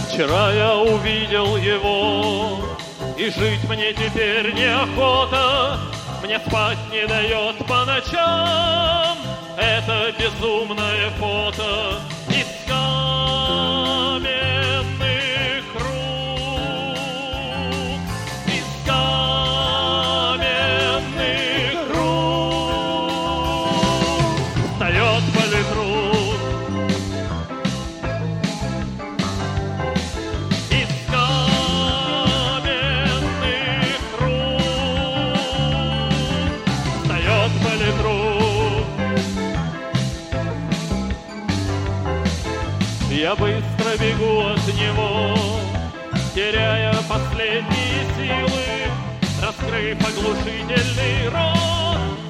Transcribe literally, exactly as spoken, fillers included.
Вчера я увидел его, и жить мне теперь неохота. Мне спать не дает по ночам это безумное фото из каменных рук, из каменных рук. Встает политрук из каменных рук, встает политрук. Я быстро бегу от него, теряя последние силы, раскрыв оглушительный рот.